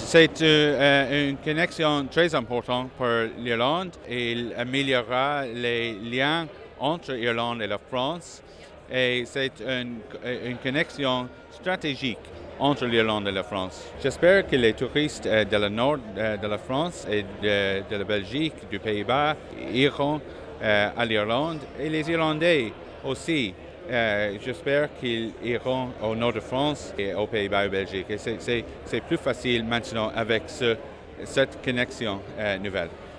C'est une connexion très importante pour l'Irlande. Il améliorera les liens entre l'Irlande et la France et c'est une connexion stratégique entre l'Irlande et la France. J'espère que les touristes de la nord de la France et de la Belgique, du Pays-Bas, iront à l'Irlande et les Irlandais aussi. J'espère qu'ils iront au nord de France et aux Pays-Bas et en Belgique. Et c'est plus facile maintenant avec cette connexion nouvelle.